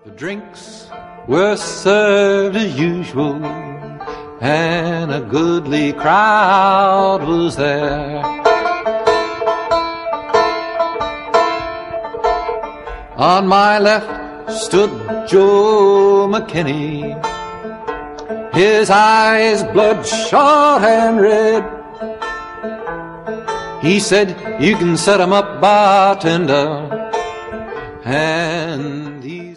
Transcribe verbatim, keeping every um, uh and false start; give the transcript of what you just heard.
The drinks were served as usual, and a goodly crowd was there. On my left stood Joe McKinney, his eyes bloodshot and red. He said, "You can set 'em up, bartender," and he